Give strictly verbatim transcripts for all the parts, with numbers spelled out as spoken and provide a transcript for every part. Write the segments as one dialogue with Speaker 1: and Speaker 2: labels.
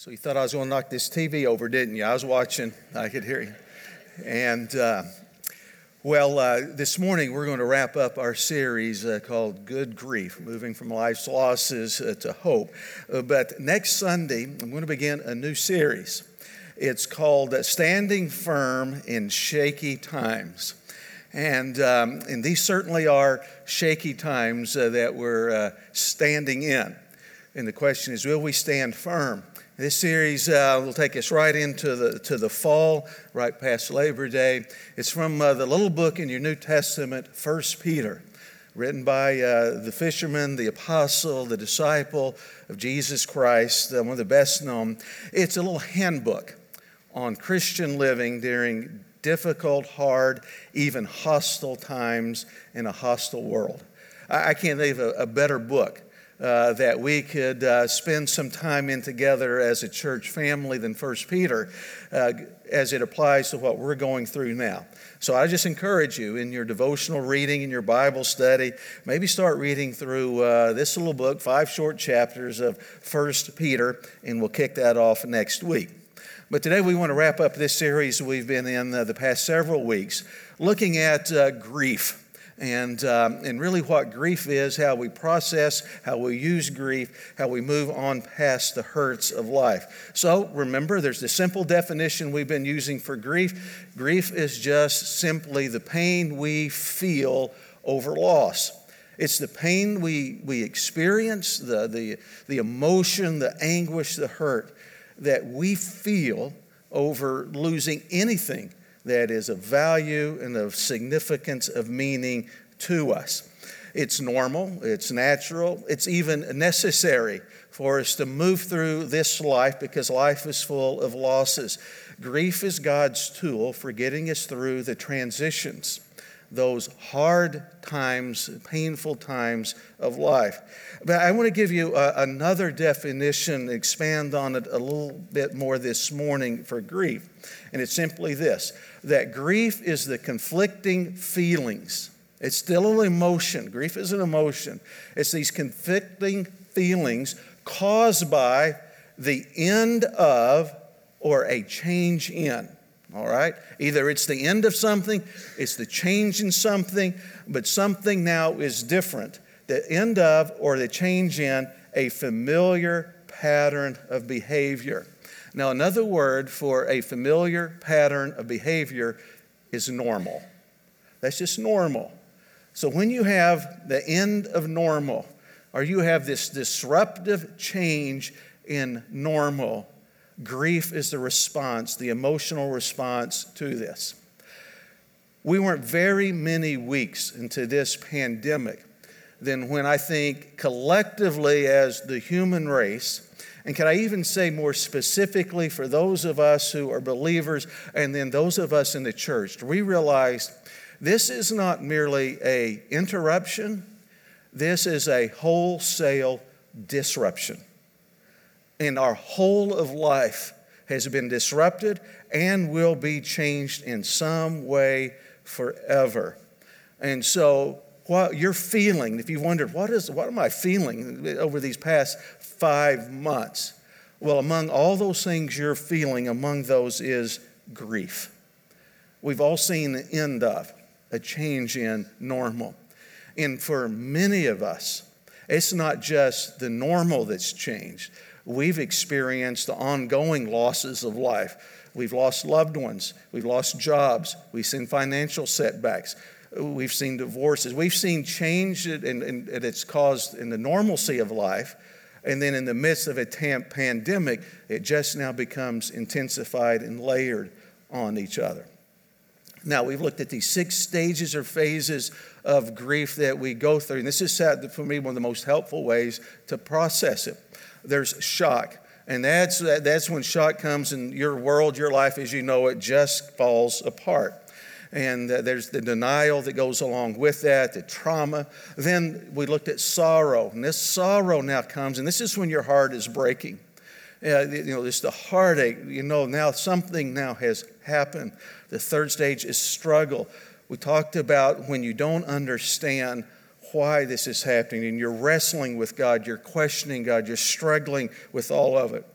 Speaker 1: So you thought I was going to knock this T V over, didn't you? I was watching. I could hear you. And, uh, well, uh, this morning we're going to wrap up our series uh, called Good Grief, moving from life's losses uh, to hope. Uh, but next Sunday, I'm going to begin a new series. It's called uh, Standing Firm in Shaky Times. And, um, and these certainly are shaky times uh, that we're uh, standing in. And the question is, will we stand firm? This series uh, will take us right into the to the fall, right past Labor Day. It's from uh, the little book in your New Testament, First Peter, written by uh, the fisherman, the apostle, the disciple of Jesus Christ, uh, one of the best known. It's a little handbook on Christian living during difficult, hard, even hostile times in a hostile world. I, I can't think of a, a better book Uh, that we could uh, spend some time in together as a church family than First Peter uh, as it applies to what we're going through now. So I just encourage you in your devotional reading, in your Bible study, maybe start reading through uh, this little book, five short chapters of First Peter, and we'll kick that off next week. But today we want to wrap up this series we've been in uh, the past several weeks, looking at uh, grief. And um, and really what grief is, how we process, how we use grief, how we move on past the hurts of life. So remember, there's the simple definition we've been using for grief. Grief is just simply the pain we feel over loss. It's the pain we, we experience, the, the, the emotion, the anguish, the hurt that we feel over losing anything that is of value and of significance, of meaning to us. It's normal, it's natural, it's even necessary for us to move through this life because life is full of losses. Grief is God's tool for getting us through the transitions, those hard times, painful times of life. But I want to give you a, another definition, expand on it a little bit more this morning for grief. And it's simply this, that grief is the conflicting feelings. It's still an emotion. Grief is an emotion. It's these conflicting feelings caused by the end of or a change in. All right? Either it's the end of something, it's the change in something, but something now is different. The end of or the change in a familiar pattern of behavior. Now, another word for a familiar pattern of behavior is normal. That's just normal. So when you have the end of normal, or you have this disruptive change in normal, grief is the response, the emotional response to this. We weren't very many weeks into this pandemic than when I think collectively as the human race, and can I even say more specifically for those of us who are believers and then those of us in the church, we realized this is not merely an interruption, this is a wholesale disruption. And our whole of life has been disrupted and will be changed in some way forever. And so what you're feeling, if you wondered, what is, what am I feeling over these past five months? Well, among all those things you're feeling, among those is grief. We've all seen the end of a change in normal. And for many of us, it's not just the normal that's changed. We've experienced the ongoing losses of life. We've lost loved ones. We've lost jobs. We've seen financial setbacks. We've seen divorces. We've seen change, and, and, and it's caused in the normalcy of life. And then in the midst of a tam- pandemic, it just now becomes intensified and layered on each other. Now, we've looked at these six stages or phases of grief that we go through. And this is, for me, one of the most helpful ways to process it. There's shock. And that's, that's when shock comes and your world, your life as you know it, just falls apart. And uh, there's the denial that goes along with that, the trauma. Then we looked at sorrow. And this sorrow now comes, and this is when your heart is breaking. Uh, you know, it's the heartache. You know, now something now has happened. The third stage is struggle. We talked about when you don't understand why this is happening and you're wrestling with God, you're questioning God, you're struggling with all of it.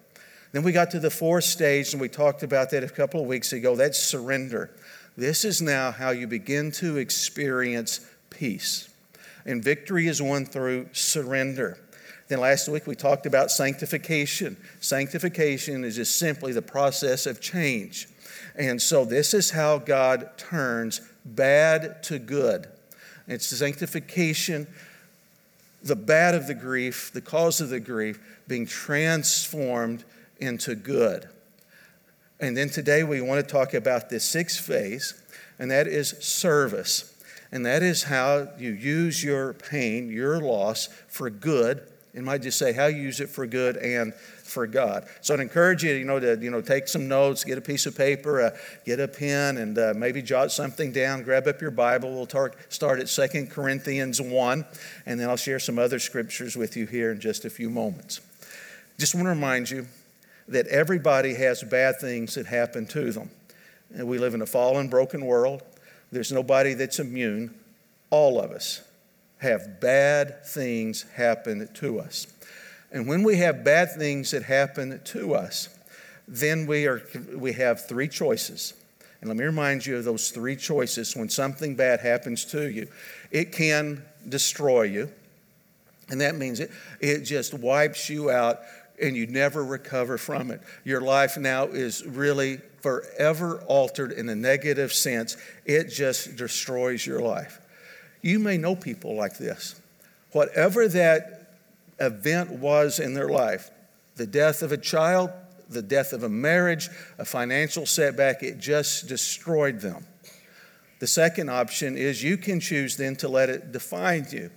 Speaker 1: Then we got to the fourth stage, and we talked about that a couple of weeks ago. That's surrender. This is now how you begin to experience peace. And victory is won through surrender. Then last week we talked about sanctification. Sanctification is just simply the process of change. And so this is how God turns bad to good. It's sanctification, the bad of the grief, the cause of the grief, being transformed into good. And then today we want to talk about this sixth phase, and that is service. And that is how you use your pain, your loss, for good. And might just say how you use it for good and for God. So I'd encourage you, you know, to you know take some notes, get a piece of paper, uh, get a pen, and uh, maybe jot something down. Grab up your Bible. We'll tar- start at Second Corinthians one, and then I'll share some other scriptures with you here in just a few moments. Just want to remind you that everybody has bad things that happen to them. And we live in a fallen, broken world. There's nobody that's immune. All of us have bad things happen to us. And when we have bad things that happen to us, then we are we have three choices. And let me remind you of those three choices when something bad happens to you. It can destroy you, and that means it, it just wipes you out and you never recover from it. Your life now is really forever altered in a negative sense. It just destroys your life. You may know people like this. Whatever that event was in their life, the death of a child, the death of a marriage, a financial setback, it just destroyed them. The second option is you can choose then to let it define you.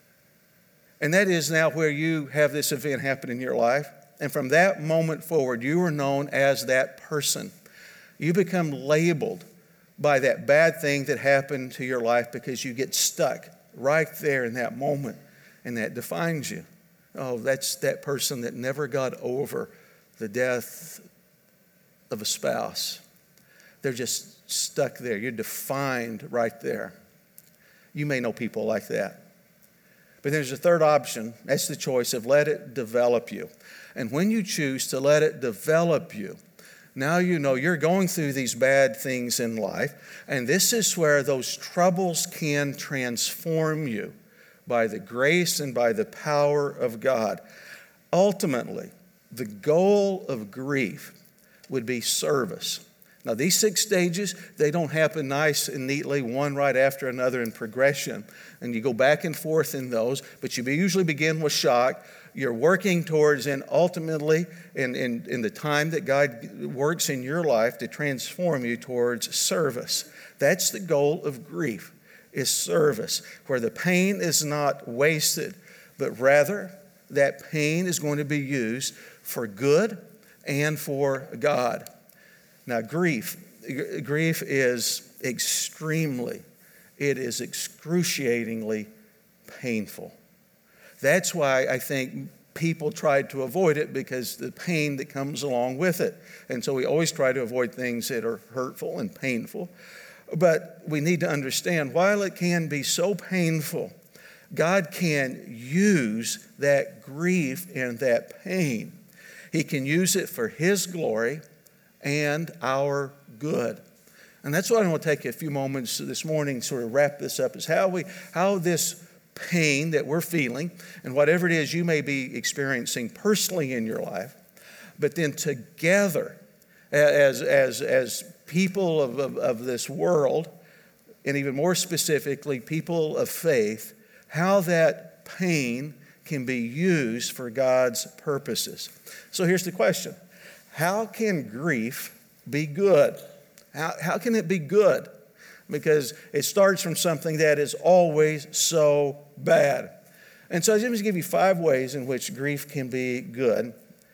Speaker 1: And that is now where you have this event happen in your life. And from that moment forward, you are known as that person. You become labeled by that bad thing that happened to your life because you get stuck right there in that moment, and that defines you. Oh, that's that person that never got over the death of a spouse. They're just stuck there. You're defined right there. You may know people like that. But there's a third option. That's the choice of let it develop you. And when you choose to let it develop you, now you know you're going through these bad things in life, and this is where those troubles can transform you by the grace and by the power of God. Ultimately, the goal of grief would be service. Now, these six stages, they don't happen nice and neatly, one right after another in progression. And you go back and forth in those, but you usually begin with shock. You're working towards, and ultimately, in, in, in the time that God works in your life to transform you towards service. That's the goal of grief, is service, where the pain is not wasted, but rather that pain is going to be used for good and for God. Now, grief, grief is extremely, it is excruciatingly painful. That's why I think people try to avoid it, because the pain that comes along with it. And so we always try to avoid things that are hurtful and painful. But we need to understand, while it can be so painful, God can use that grief and that pain. He can use it for His glory and our good. And that's what I want to take a few moments this morning to sort of wrap this up, is how we, how this pain that we're feeling, and whatever it is you may be experiencing personally in your life, but then together as, as, as people of, of, of this world, and even more specifically, people of faith, how that pain can be used for God's purposes. So here's the question. How can grief be good? How, how can it be good? Because it starts from something that is always so bad. And so I'm going to give you five ways in which grief can be good.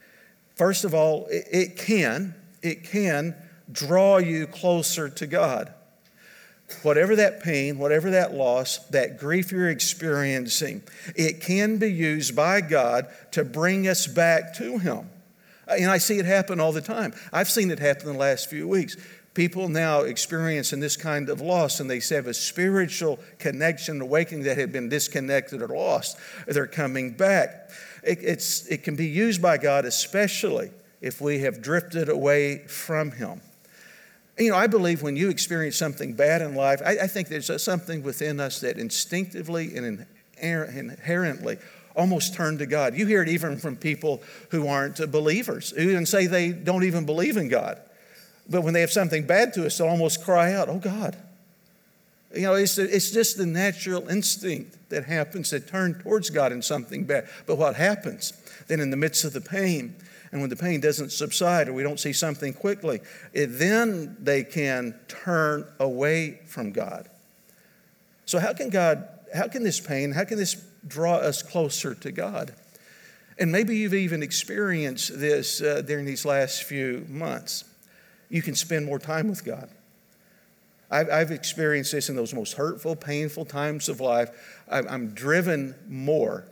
Speaker 1: First of all, it, it can, it can draw you closer to God. Whatever that pain, whatever that loss, that grief you're experiencing, it can be used by God to bring us back to Him. And I see it happen all the time. I've seen it happen in the last few weeks. People now experiencing this kind of loss, and they have a spiritual connection, awakening that had been disconnected or lost. They're coming back. It, it's, it can be used by God, especially if we have drifted away from Him. You know, I believe when you experience something bad in life, I, I think there's something within us that instinctively and inherently almost turn to God. You hear it even from people who aren't believers, who even say they don't even believe in God. But when they have something bad to us, they'll almost cry out, "Oh God." You know, it's, it's just the natural instinct that happens to turn towards God in something bad. But what happens then in the midst of the pain, and when the pain doesn't subside or we don't see something quickly, it, then they can turn away from God. So how can God, how can this pain, how can this draw us closer to God? And maybe you've even experienced this uh, during these last few months. You can spend more time with God. I've, I've experienced this in those most hurtful, painful times of life. I'm, I'm driven more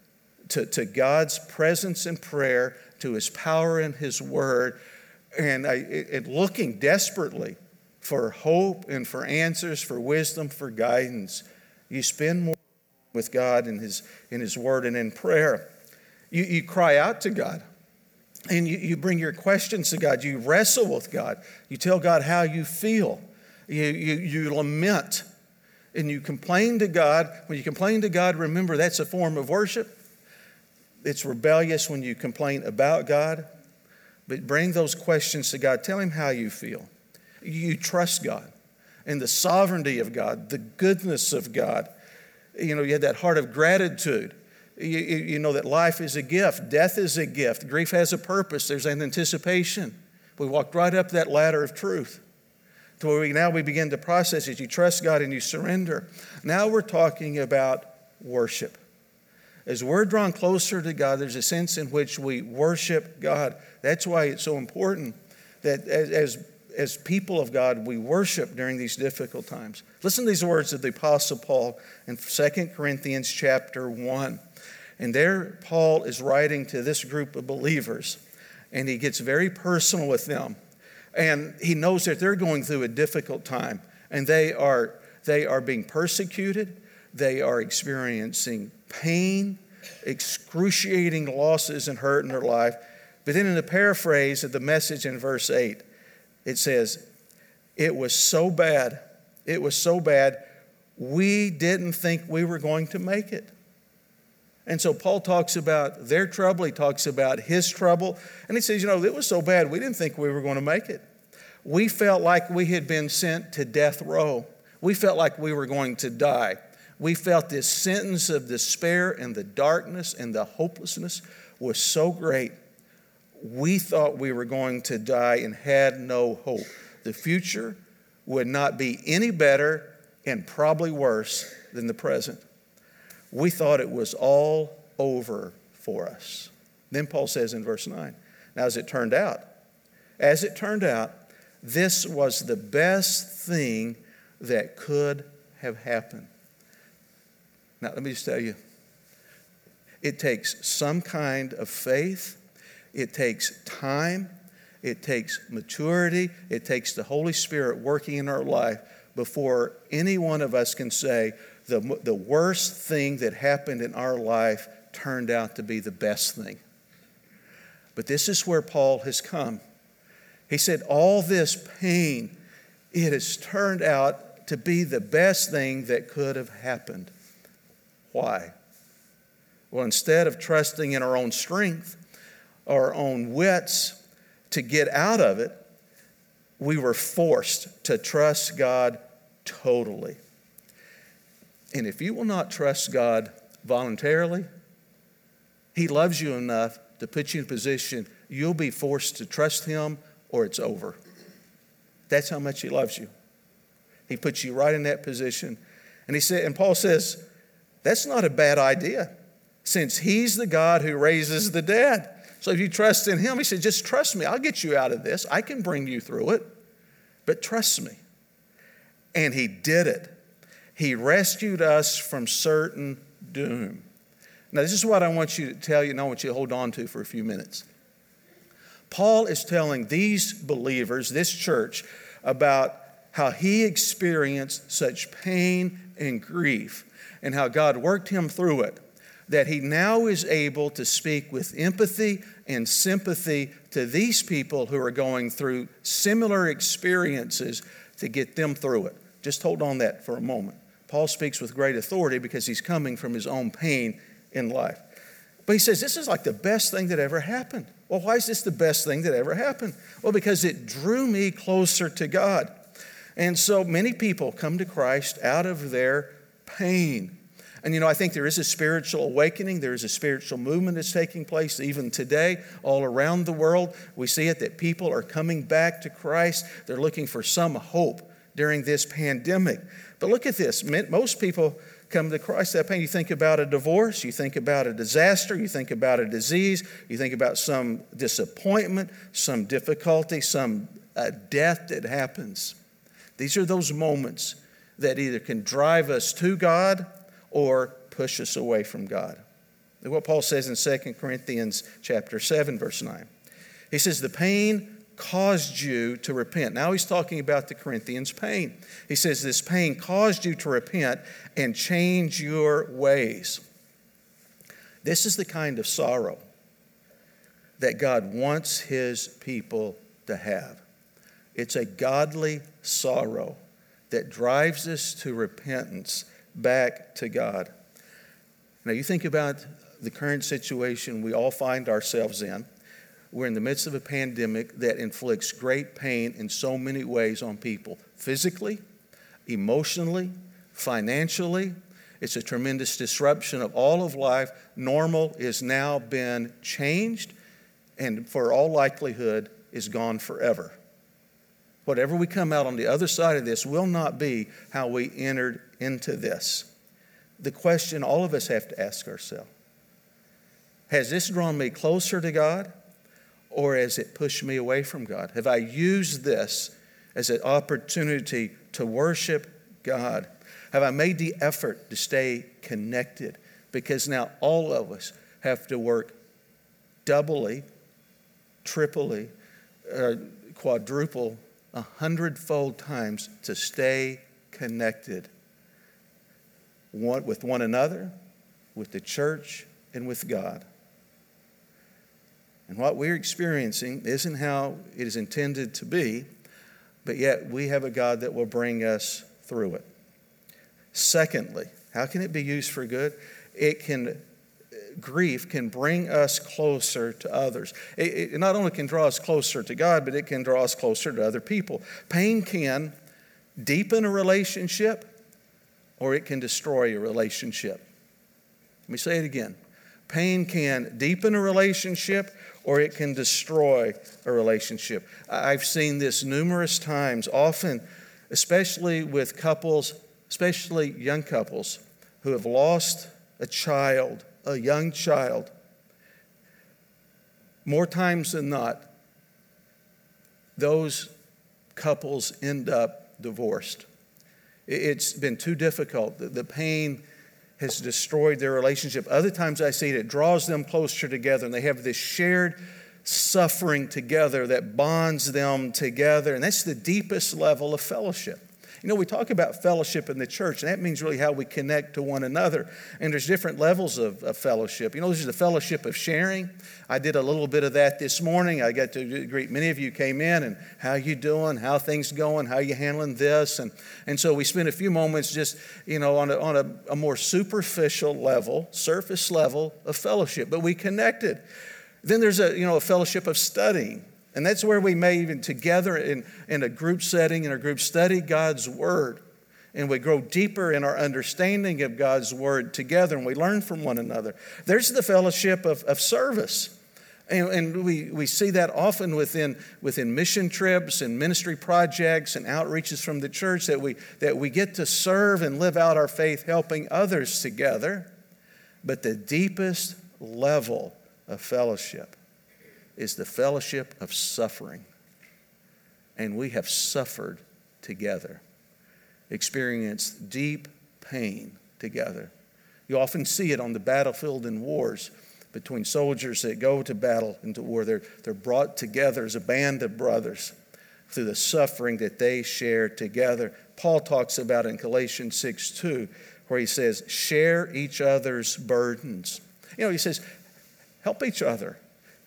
Speaker 1: to, to God's presence and prayer, to His power and His word, and, I, and looking desperately for hope and for answers, for wisdom, for guidance. You spend more with God in His, in His word and in prayer. You, you cry out to God. And you, you bring your questions to God. You wrestle with God. You tell God how you feel. You, you, you lament. And you complain to God. When you complain to God, remember that's a form of worship. It's rebellious when you complain about God. But bring those questions to God. Tell Him how you feel. You trust God and the sovereignty of God, the goodness of God. You know, you have that heart of gratitude. You, you know that life is a gift. Death is a gift. Grief has a purpose. There's an anticipation. We walked right up that ladder of truth to where we now we begin to process it. You trust God and you surrender. Now we're talking about worship. As we're drawn closer to God, there's a sense in which we worship God. That's why it's so important that as, as, as people of God, we worship during these difficult times. Listen to these words of the Apostle Paul in Second Corinthians chapter one. And there Paul is writing to this group of believers, and he gets very personal with them. And he knows that they're going through a difficult time, and they are, they are being persecuted. They are experiencing pain, excruciating losses and hurt in their life. But then in the paraphrase of the message in verse eight, it says, it was so bad, it was so bad, we didn't think we were going to make it. And so Paul talks about their trouble. He talks about his trouble. And he says, you know, it was so bad, we didn't think we were going to make it. We felt like we had been sent to death row. We felt like we were going to die. We felt this sentence of despair, and the darkness and the hopelessness was so great. We thought we were going to die and had no hope. The future would not be any better and probably worse than the present. We thought it was all over for us. Then Paul says in verse nine, now as it turned out, as it turned out, this was the best thing that could have happened. Now let me just tell you, it takes some kind of faith, it takes time, it takes maturity, it takes the Holy Spirit working in our life before any one of us can say, The, the worst thing that happened in our life turned out to be the best thing. But this is where Paul has come. He said, all this pain, it has turned out to be the best thing that could have happened. Why? Well, instead of trusting in our own strength, our own wits to get out of it, we were forced to trust God totally. And if you will not trust God voluntarily, He loves you enough to put you in a position you'll be forced to trust Him or it's over. That's how much He loves you. He puts you right in that position. And he said, and Paul says, that's not a bad idea, since He's the God who raises the dead. So if you trust in Him, he said, just trust me. I'll get you out of this. I can bring you through it. But trust me. And He did it. He rescued us from certain doom. Now, this is what I want you to tell you, and I want you to hold on to for a few minutes. Paul is telling these believers, this church, about how he experienced such pain and grief and how God worked him through it, that he now is able to speak with empathy and sympathy to these people who are going through similar experiences to get them through it. Just hold on that for a moment. Paul speaks with great authority because he's coming from his own pain in life. But he says, this is like the best thing that ever happened. Well, why is this the best thing that ever happened? Well, because it drew me closer to God. And so many people come to Christ out of their pain. And, you know, I think there is a spiritual awakening. There is a spiritual movement that's taking place even today all around the world. We see it that people are coming back to Christ. They're looking for some hope during this pandemic. But look at this. Most people come to Christ, that pain. You think about a divorce, you think about a disaster, you think about a disease, you think about some disappointment, some difficulty, some uh, death that happens. These are those moments that either can drive us to God or push us away from God. Look what Paul says in Second Corinthians chapter seven, verse nine. He says, the pain caused you to repent. Now he's talking about the Corinthians' pain. He says this pain caused you to repent and change your ways. This is the kind of sorrow that God wants his people to have. It's a godly sorrow that drives us to repentance back to God. Now you think about the current situation we all find ourselves in. We're in the midst of a pandemic that inflicts great pain in so many ways on people. Physically, emotionally, financially. It's a tremendous disruption of all of life. Normal is now been changed and for all likelihood is gone forever. Whatever we come out on the other side of this will not be how we entered into this. The question all of us have to ask ourselves, has this drawn me closer to God? Or has it pushed me away from God? Have I used this as an opportunity to worship God? Have I made the effort to stay connected? Because now all of us have to work doubly, triply, uh, quadruple, a hundredfold times to stay connected one, with one another, with the church, and with God. And what we're experiencing isn't how it is intended to be, but yet we have a God that will bring us through it. Secondly, how can it be used for good? It can, grief can bring us closer to others. It, it not only can draw us closer to God, but it can draw us closer to other people. Pain can deepen a relationship, or it can destroy a relationship. Let me say it again. Pain can deepen a relationship, or it can destroy a relationship. I've seen this numerous times, often, especially with couples, especially young couples, who have lost a child, a young child. More times than not, those couples end up divorced. It's been too difficult. The pain has destroyed their relationship. Other times I see it, it draws them closer together, and they have this shared suffering together that bonds them together, and that's the deepest level of fellowship. You know, we talk about fellowship in the church, and that means really how we connect to one another. And there's different levels of, of fellowship. You know, there's the fellowship of sharing. I did a little bit of that this morning. I got to greet many of you came in, and how you doing, how things going, how you handling this. And, and so we spent a few moments just, you know, on, a, on a, a more superficial level, surface level of fellowship. But we connected. Then there's a, you know, a fellowship of studying. And that's where we may even together in, in a group setting, in a group study God's Word. And we grow deeper in our understanding of God's Word together, and we learn from one another. There's the fellowship of, of service. And, and we, we see that often within, within mission trips and ministry projects and outreaches from the church, that we, that we get to serve and live out our faith helping others together. But the deepest level of fellowship is the fellowship of suffering. And we have suffered together, experienced deep pain together. You often see it on the battlefield in wars between soldiers that go to battle into war. They're, they're brought together as a band of brothers through the suffering that they share together. Paul talks about it in Galatians six two, where he says, share each other's burdens. You know, he says, help each other.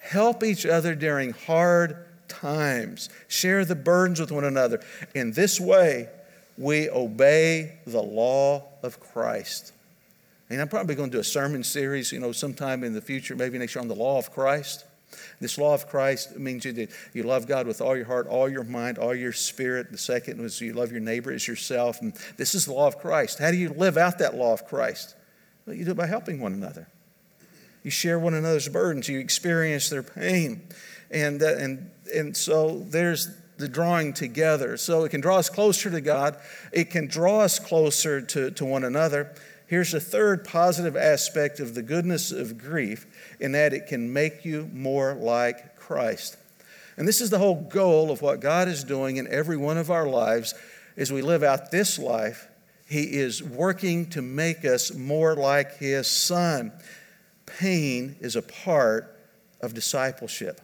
Speaker 1: Help each other during hard times. Share the burdens with one another. In this way, we obey the law of Christ. And I'm probably going to do a sermon series, you know, sometime in the future, maybe next year, on the law of Christ. This law of Christ means you, you love God with all your heart, all your mind, all your spirit. The second was you love your neighbor as yourself. And this is the law of Christ. How do you live out that law of Christ? Well, you do it by helping one another. You share one another's burdens. You experience their pain. And, uh, and, and so there's the drawing together. So it can draw us closer to God. It can draw us closer to, to one another. Here's a third positive aspect of the goodness of grief, in that it can make you more like Christ. And this is the whole goal of what God is doing in every one of our lives as we live out this life. He is working to make us more like His Son. Pain is a part of discipleship.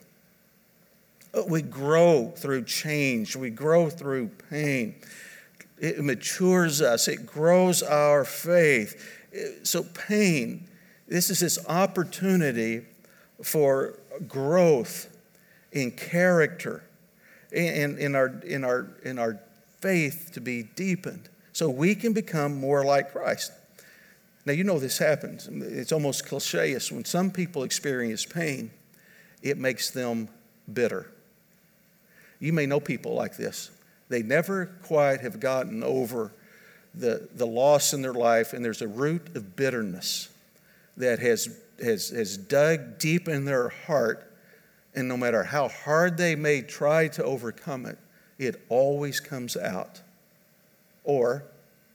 Speaker 1: We grow through change. We grow through pain. It matures us. It grows our faith. So pain, this is this opportunity for growth in character, in, in, our, in, our, in our faith to be deepened, so we can become more like Christ. Now, you know this happens. It's almost cliche-ish. When some people experience pain, it makes them bitter. You may know people like this. They never quite have gotten over the, the loss in their life, and there's a root of bitterness that has, has, has dug deep in their heart, and no matter how hard they may try to overcome it, it always comes out. Or,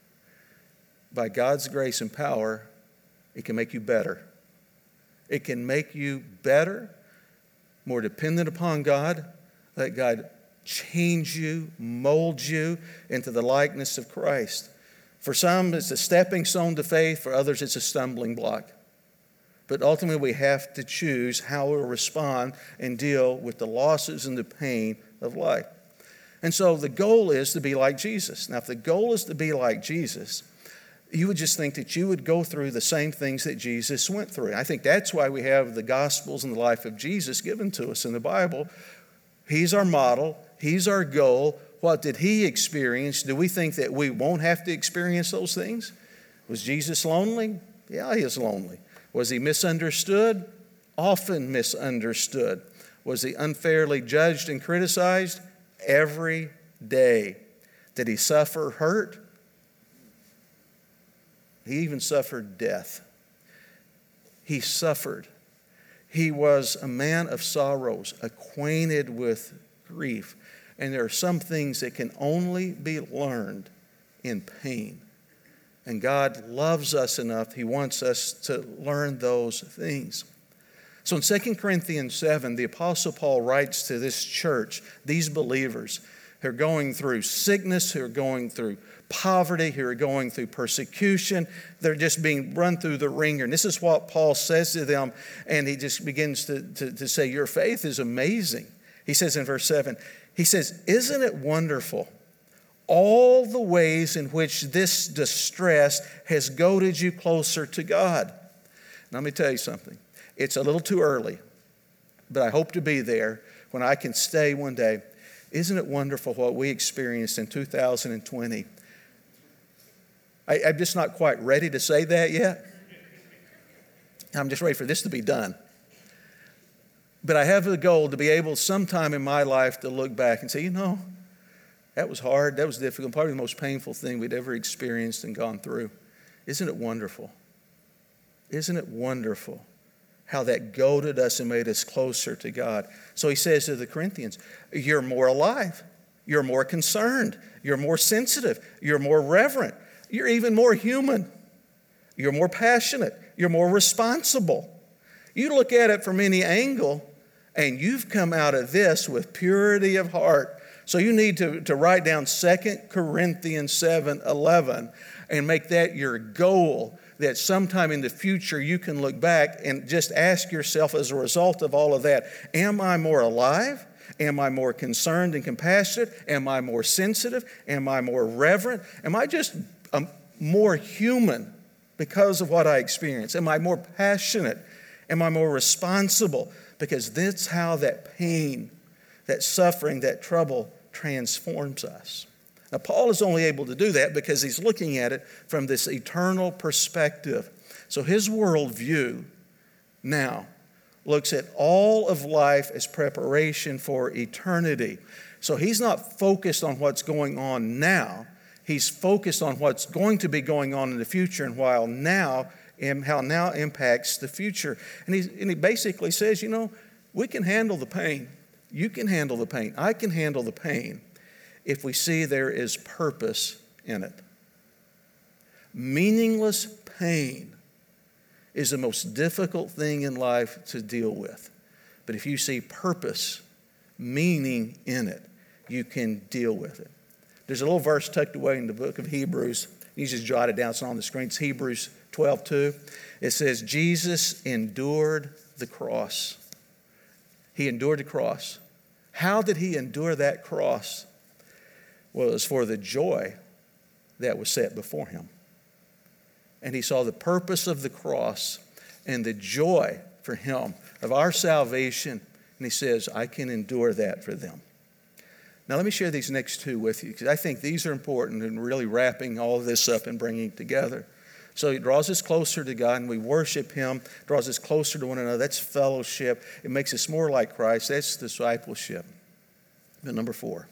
Speaker 1: by God's grace and power, it can make you better. It can make you better, more dependent upon God. Let God change you, mold you into the likeness of Christ. For some, it's a stepping stone to faith. For others, it's a stumbling block. But ultimately, we have to choose how we'll respond and deal with the losses and the pain of life. And so the goal is to be like Jesus. Now, if the goal is to be like Jesus, you would just think that you would go through the same things that Jesus went through. I think that's why we have the Gospels and the life of Jesus given to us in the Bible. He's our model. He's our goal. What did He experience? Do we think that we won't have to experience those things? Was Jesus lonely? Yeah, He is lonely. Was He misunderstood? Often misunderstood. Was He unfairly judged and criticized? Every day. Did He suffer hurt? He even suffered death. He suffered. He was a man of sorrows, acquainted with grief. And there are some things that can only be learned in pain. And God loves us enough, He wants us to learn those things. So in Second Corinthians seven, the Apostle Paul writes to this church, these believers who are going through sickness, who are going through poverty, who are going through persecution. They're just being run through the ringer. And this is what Paul says to them. And he just begins to, to, to say, your faith is amazing. He says in verse seven, he says, isn't it wonderful all the ways in which this distress has goaded you closer to God? Now, let me tell you something. It's a little too early, but I hope to be there when I can stay one day. Isn't it wonderful what we experienced in two thousand twenty? I, I'm just not quite ready to say that yet. I'm just ready for this to be done. But I have the goal to be able sometime in my life to look back and say, you know, that was hard, that was difficult, probably the most painful thing we'd ever experienced and gone through. Isn't it wonderful? Isn't it wonderful how that goaded us and made us closer to God? So he says to the Corinthians, you're more alive, you're more concerned, you're more sensitive, you're more reverent, you're even more human, you're more passionate, you're more responsible. You look at it from any angle, and you've come out of this with purity of heart. So you need to, to write down Second Corinthians seven eleven and make that your goal, that sometime in the future you can look back and just ask yourself as a result of all of that, am I more alive? Am I more concerned and compassionate? Am I more sensitive? Am I more reverent? Am I just um, more human because of what I experienced? Am I more passionate? Am I more responsible? because that's how that pain, that suffering, that trouble transforms us. Now, Paul is only able to do that because he's looking at it from this eternal perspective. So his worldview now looks at all of life as preparation for eternity. So he's not focused on what's going on now. He's focused on what's going to be going on in the future and while now, and how now impacts the future. And he, and he basically says, you know, we can handle the pain. You can handle the pain. I can handle the pain if we see there is purpose in it. Meaningless pain is the most difficult thing in life to deal with. But if you see purpose, meaning in it, you can deal with it. There's a little verse tucked away in the book of Hebrews. You just jot it down. It's on the screen. It's Hebrews twelve two. It says, Jesus endured the cross. He endured the cross. How did he endure that cross? Well, it was for the joy that was set before him. And he saw the purpose of the cross and the joy for him of our salvation. And he says, I can endure that for them. Now, let me share these next two with you, because I think these are important in really wrapping all of this up and bringing it together. So it draws us closer to God, and we worship him, draws us closer to one another. That's fellowship. It makes us more like Christ. That's discipleship. But number four,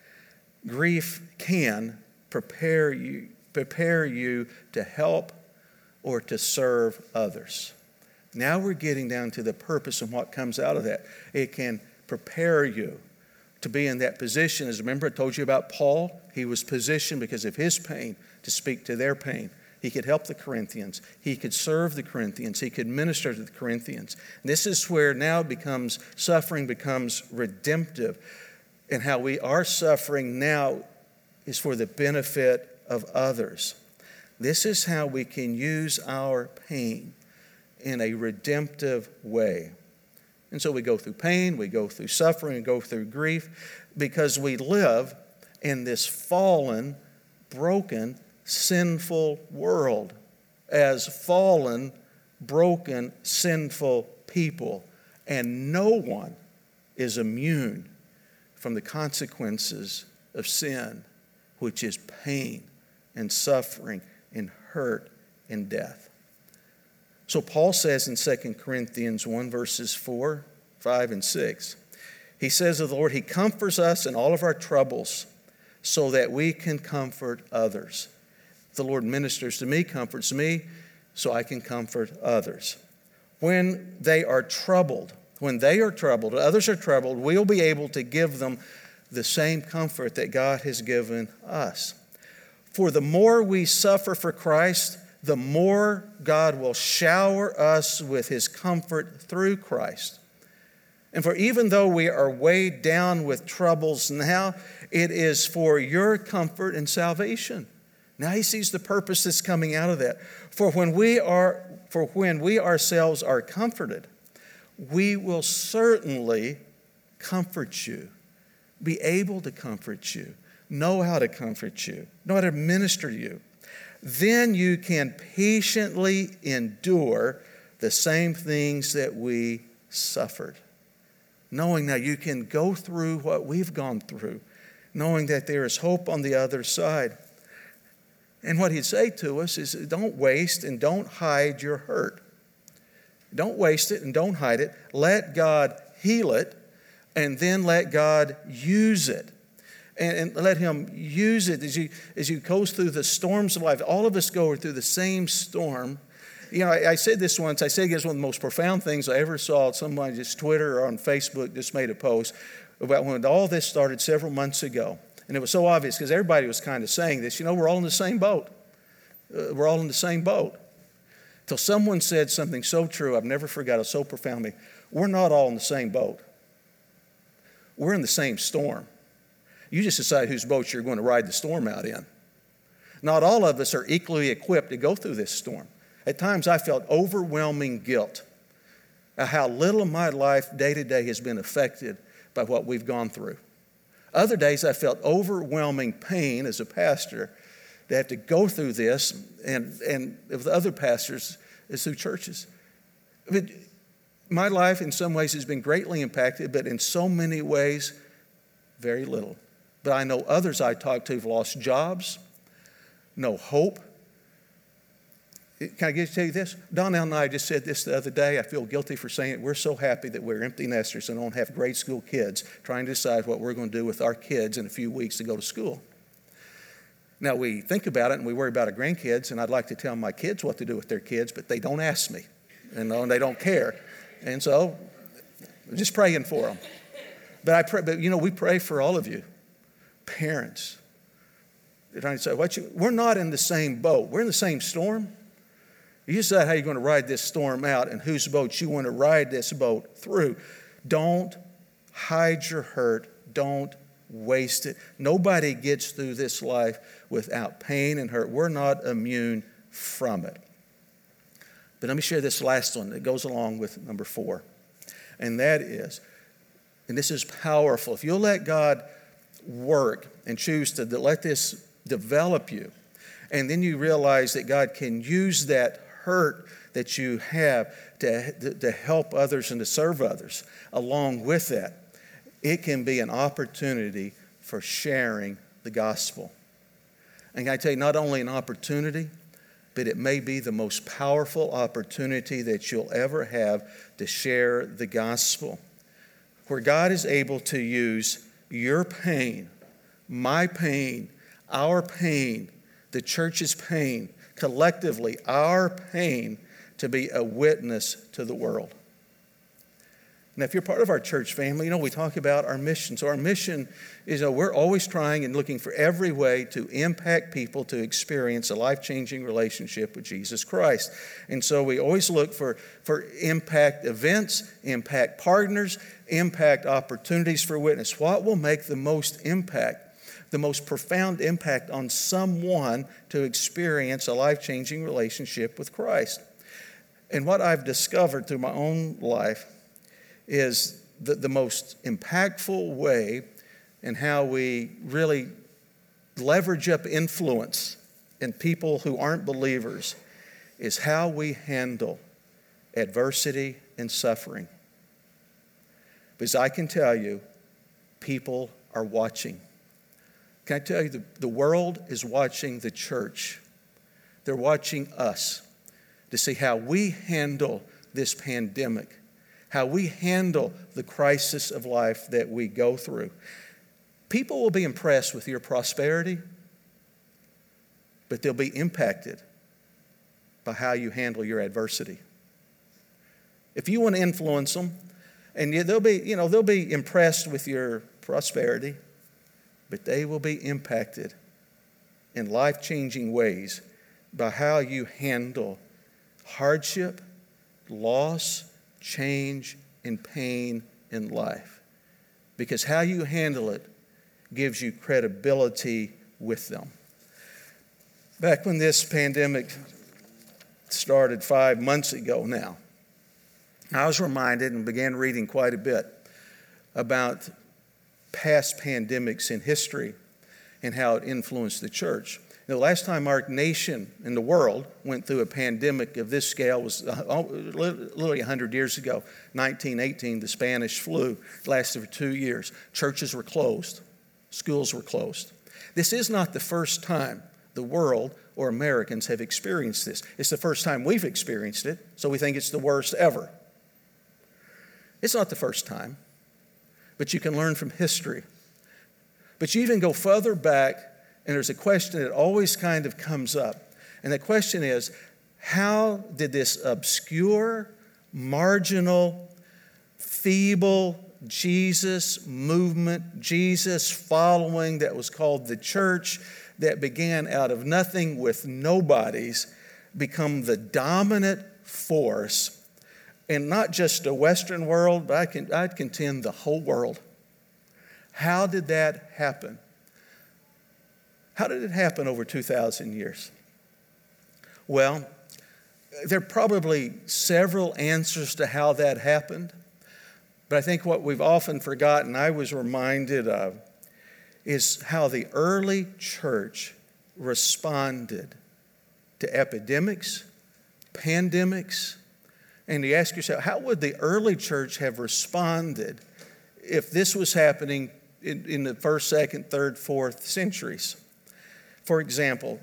Speaker 1: grief can prepare you, prepare you to help or to serve others. Now we're getting down to the purpose and what comes out of that. It can prepare you to be in that position. As remember I told you about Paul, he was positioned because of his pain to speak to their pain. He could help the Corinthians. He could serve the Corinthians. He could minister to the Corinthians. And this is where now it becomes, suffering becomes redemptive. And how we are suffering now is for the benefit of others. This is how we can use our pain in a redemptive way. And so we go through pain, we go through suffering, we go through grief, because we live in this fallen, broken, sinful world as fallen, broken, sinful people. And no one is immune from the consequences of sin, which is pain and suffering and hurt and death. So Paul says in Second Corinthians one, verses four, five, and six, he says of the Lord, he comforts us in all of our troubles so that we can comfort others. The Lord ministers to me, comforts me, so I can comfort others. When they are troubled, when they are troubled, others are troubled, we'll be able to give them the same comfort that God has given us. For the more we suffer for Christ, the more God will shower us with his comfort through Christ. And for even though we are weighed down with troubles now, it is for your comfort and salvation. Now he sees the purpose that's coming out of that. For when we are, for when we ourselves are comforted, we will certainly comfort you, be able to comfort you, know how to comfort you, know how to minister to you. Then you can patiently endure the same things that we suffered. Knowing that you can go through what we've gone through, knowing that there is hope on the other side. And what he'd say to us is, don't waste and don't hide your hurt. Don't waste it and don't hide it. Let God heal it, and then let God use it. And, and let him use it as you, as you go through the storms of life. All of us go through the same storm. You know, I, I said this once. I said it was one of the most profound things I ever saw. Somebody just Twitter or on Facebook just made a post about when all this started several months ago. And it was so obvious because everybody was kind of saying this. You know, we're all in the same boat. Uh, we're all in the same boat. Till someone said something so true, I've never forgot it, so profoundly. We're not all in the same boat. We're in the same storm. You just decide whose boat you're going to ride the storm out in. Not all of us are equally equipped to go through this storm. At times I felt overwhelming guilt at how little of my life day to day has been affected by what we've gone through. Other days I felt overwhelming pain as a pastor to have to go through this, and, and with other pastors as through churches. But My life in some ways has been greatly impacted, but in so many ways, very little. But I know others I talk to have lost jobs, no hope. Can I just tell you this? Donnell and I just said this the other day. I feel guilty for saying it. We're so happy that we're empty nesters and don't have grade school kids trying to decide what we're going to do with our kids in a few weeks to go to school. Now, we think about it and we worry about our grandkids, and I'd like to tell my kids what to do with their kids, but they don't ask me, and they don't care. And so, I'm just praying for them. But I pray, but you know, we pray for all of you, parents. They're trying to say, what you, we're not in the same boat. We're in the same storm. You decide how you're going to ride this storm out and whose boat you want to ride this boat through. Don't hide your hurt. Don't waste it. Nobody gets through this life without pain and hurt. We're not immune from it. But let me share this last one that goes along with number four. And that is, and this is powerful, if you'll let God work and choose to let this develop you, and then you realize that God can use that hurt that you have to, to help others and to serve others. Along with that, it can be an opportunity for sharing the gospel. And I tell you, not only an opportunity, but it may be the most powerful opportunity that you'll ever have to share the gospel. Where God is able to use your pain, my pain, our pain, the church's pain, collectively our pain, to be a witness to the world. Now, if you're part of our church family, you know, we talk about our mission. So our mission is, you know, we're always trying and looking for every way to impact people to experience a life-changing relationship with Jesus Christ. And so we always look for, for impact events, impact partners, impact opportunities for witness. What will make the most impact, the most profound impact on someone to experience a life-changing relationship with Christ? And what I've discovered through my own life is the, the most impactful way in how we really leverage up influence in people who aren't believers is how we handle adversity and suffering. Because I can tell you, people are watching. Can I tell you, the, the world is watching the church. They're watching us to see how we handle this pandemic, how we handle the crisis of life that we go through. People will be impressed with your prosperity, but they'll be impacted by how you handle your adversity. If you want to influence them, and they'll be, you know, they'll be impressed with your prosperity, but they will be impacted in life-changing ways by how you handle hardship, loss, change, and pain in life. Because how you handle it gives you credibility with them. Back when this pandemic started five months ago now, I was reminded and began reading quite a bit about past pandemics in history and how it influenced the church. The last time our nation and the world went through a pandemic of this scale was literally one hundred years ago, nineteen eighteen, the Spanish flu. It lasted for two years. Churches were closed. Schools were closed. This is not the first time the world or Americans have experienced this. It's the first time we've experienced it, so we think it's the worst ever. It's not the first time, but you can learn from history. But you even go further back, and there's a question that always kind of comes up. And the question is, how did this obscure, marginal, feeble Jesus movement, Jesus following that was called the church, that began out of nothing with nobodies, become the dominant force in not just the Western world, but I can, I'd contend the whole world? How did that happen? How did it happen over two thousand years? Well, there are probably several answers to how that happened, but I think what we've often forgotten, I was reminded of, is how the early church responded to epidemics, pandemics, And you ask yourself, how would the early church have responded if this was happening in, in the first, second, third, fourth centuries? For example,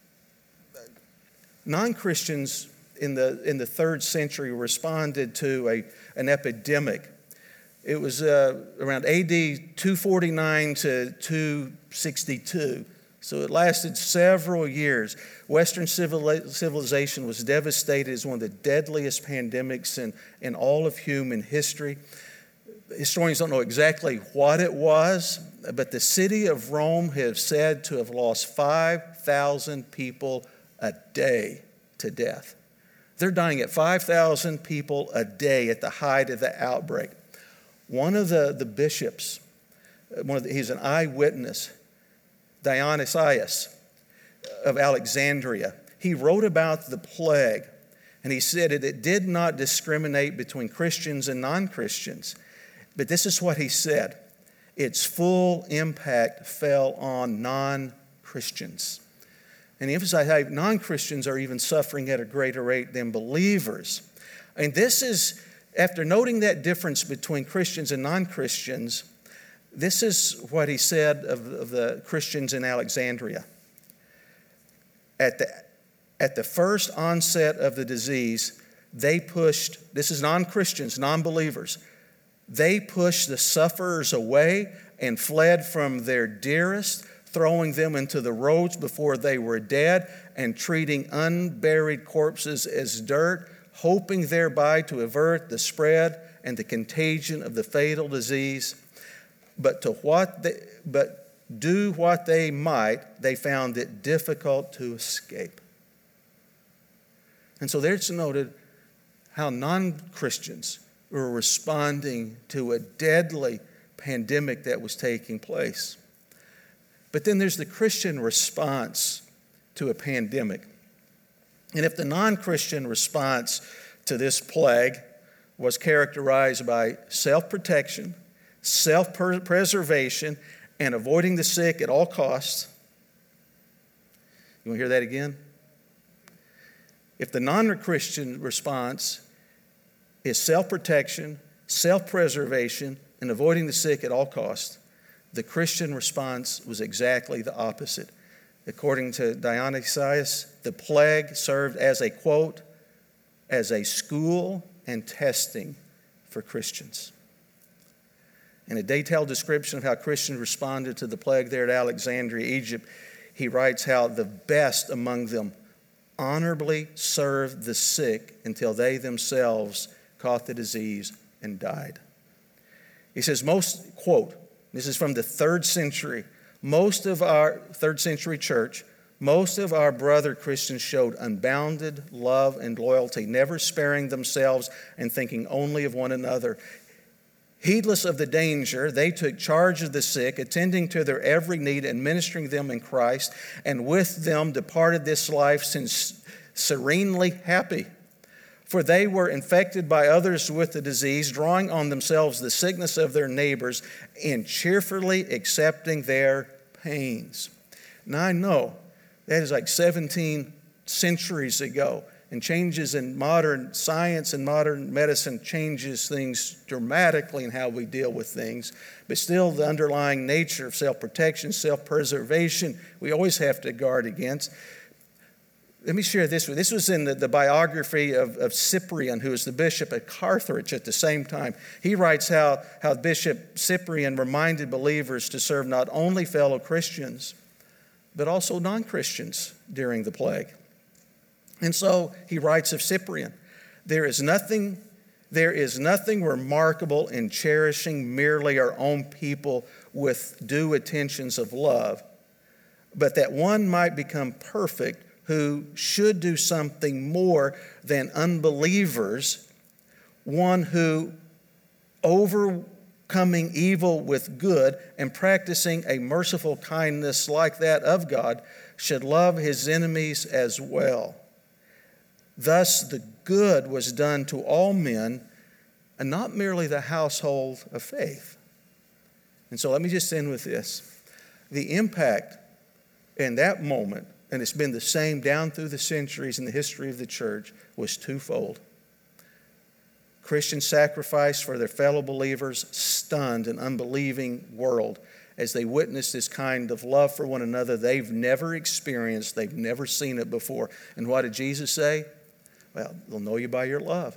Speaker 1: non-Christians in the, in the third century responded to a, an epidemic. It was uh, around A D two forty-nine to two sixty-two. So it lasted several years. Western civilization was devastated as one of the deadliest pandemics in, in all of human history. Historians don't know exactly what it was, but the city of Rome has said to have lost five thousand people a day to death. They're dying at five thousand people a day at the height of the outbreak. One of the, the bishops, one of the, he's an eyewitness, Dionysius of Alexandria, he wrote about the plague, and he said that it did not discriminate between Christians and non-Christians. But this is what he said: its full impact fell on non-Christians. And he emphasized how non-Christians are even suffering at a greater rate than believers. And this is, after noting that difference between Christians and non-Christians, this is what he said of, of the Christians in Alexandria. At the, at the first onset of the disease, they pushed, this is non-Christians, non-believers, they pushed the sufferers away and fled from their dearest, throwing them into the roads before they were dead and treating unburied corpses as dirt, hoping thereby to avert the spread and the contagion of the fatal disease. But to what they, but do what they might, they found it difficult to escape. And so there's noted how non-Christians were responding to a deadly pandemic that was taking place. But then there's the Christian response to a pandemic. And if the non-Christian response to this plague was characterized by self-protection, self-preservation, and avoiding the sick at all costs. You want to hear that again? If the non-Christian response is self-protection, self-preservation, and avoiding the sick at all costs, the Christian response was exactly the opposite. According to Dionysius, the plague served as a, quote, as a school and testing for Christians. In a detailed description of how Christians responded to the plague there at Alexandria, Egypt, he writes how the best among them honorably served the sick until they themselves caught the disease and died. He says, most, quote, this is from the third century, most of our third century church, most of our brother Christians showed unbounded love and loyalty, never sparing themselves and thinking only of one another. Heedless of the danger, they took charge of the sick, attending to their every need and ministering them in Christ, and with them departed this life since serenely happy. For they were infected by others with the disease, drawing on themselves the sickness of their neighbors, and cheerfully accepting their pains. Now I know that is like seventeen centuries ago, and changes in modern science and modern medicine changes things dramatically in how we deal with things. But still, the underlying nature of self-protection, self-preservation, we always have to guard against. Let me share this with you. This was in the, the biography of, of Cyprian, who was the bishop at Carthage at the same time. He writes how, how Bishop Cyprian reminded believers to serve not only fellow Christians, but also non-Christians during the plague. And so he writes of Cyprian, there is nothing, there is nothing remarkable in cherishing merely our own people with due attentions of love, but that one might become perfect who should do something more than unbelievers, one who, overcoming evil with good and practicing a merciful kindness like that of God, should love his enemies as well. Thus the good was done to all men, and not merely the household of faith. And so let me just end with this. The impact in that moment, and it's been the same down through the centuries in the history of the church, was twofold. Christian sacrifice for their fellow believers stunned an unbelieving world as they witnessed this kind of love for one another they've never experienced, they've never seen it before. And what did Jesus say? Well, they'll know you by your love.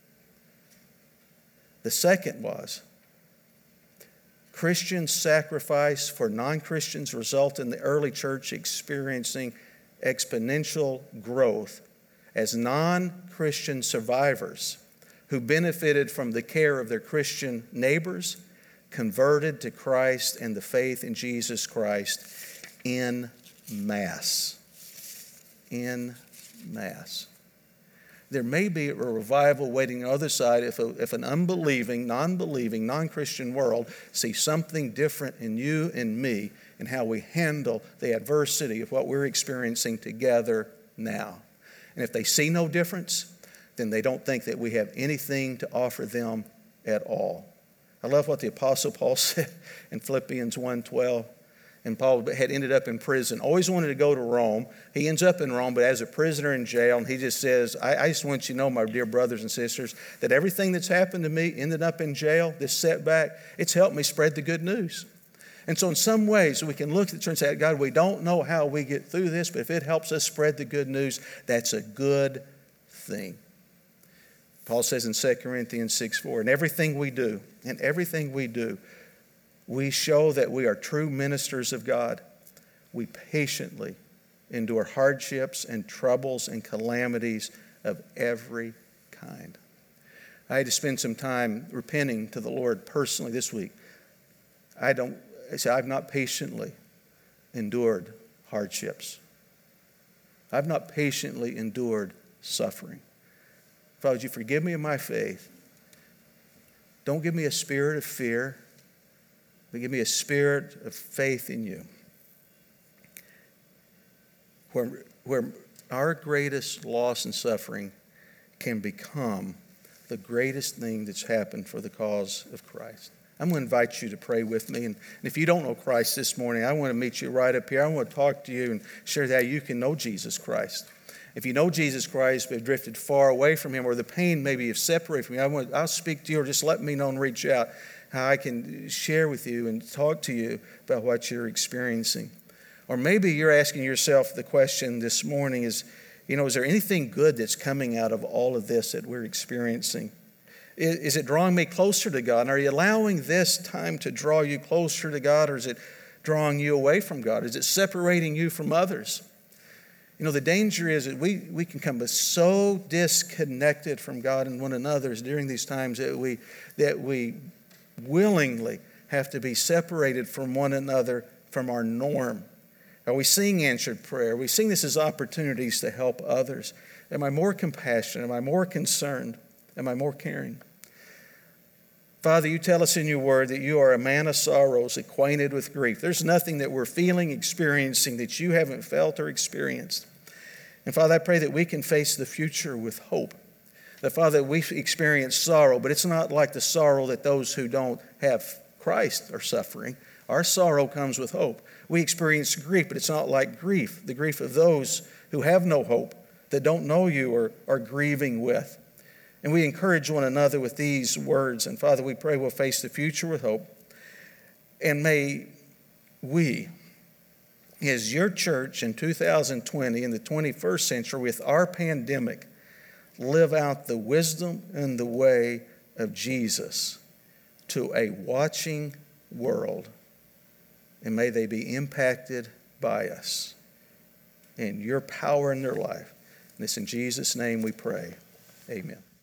Speaker 1: The second was, Christian sacrifice for non-Christians result in the early church experiencing exponential growth as non-Christian survivors who benefited from the care of their Christian neighbors converted to Christ and the faith in Jesus Christ in mass. In mass. There may be a revival waiting on the other side if, a, if an unbelieving, non-believing, non-Christian world sees something different in you and me and how we handle the adversity of what we're experiencing together now. And if they see no difference, then they don't think that we have anything to offer them at all. I love what the Apostle Paul said in Philippians one twelve. And Paul had ended up in prison, always wanted to go to Rome. He ends up in Rome, but as a prisoner in jail, and he just says, I, I just want you to know, my dear brothers and sisters, that everything that's happened to me, ended up in jail, this setback, it's helped me spread the good news. And so in some ways, we can look at it and say, God, we don't know how we get through this, but if it helps us spread the good news, that's a good thing. Paul says in Second Corinthians six four, and everything we do, and everything we do, we show that we are true ministers of God. We patiently endure hardships and troubles and calamities of every kind. I had to spend some time repenting to the Lord personally this week. I don't, I say I've not patiently endured hardships. I've not patiently endured suffering. Father, would you forgive me of my faith? Don't give me a spirit of fear, but give me a spirit of faith in you. Where, where our greatest loss and suffering can become the greatest thing that's happened for the cause of Christ. I'm going to invite you to pray with me. And if you don't know Christ this morning, I want to meet you right up here. I want to talk to you and share how you can know Jesus Christ. If you know Jesus Christ but have drifted far away from him, or the pain maybe you've separated from him, I want, I'll speak to you, or just let me know and reach out how I can share with you and talk to you about what you're experiencing. Or maybe you're asking yourself the question this morning is, you know, is there anything good that's coming out of all of this that we're experiencing? Is, is it drawing me closer to God? And are you allowing this time to draw you closer to God, or is it drawing you away from God? Is it separating you from others? You know, the danger is that we, we can become so disconnected from God and one another during these times that we that we willingly have to be separated from one another, from our norm. Are we seeing answered prayer? Are we seeing this as opportunities to help others? Am I more compassionate? Am I more concerned? Am I more caring? Father, you tell us in your word that you are a man of sorrows, acquainted with grief. There's nothing that we're feeling, experiencing that you haven't felt or experienced. And Father, I pray that we can face the future with hope. That, Father, we experience sorrow, but it's not like the sorrow that those who don't have Christ are suffering. Our sorrow comes with hope. We experience grief, but it's not like grief, the grief of those who have no hope, that don't know you or are grieving with. And we encourage one another with these words. And Father, we pray we'll face the future with hope. And may we, as your church in two thousand twenty, in the twenty-first century, with our pandemic, live out the wisdom and the way of Jesus to a watching world. And may they be impacted by us and your power in their life. And it's in Jesus' name we pray. Amen.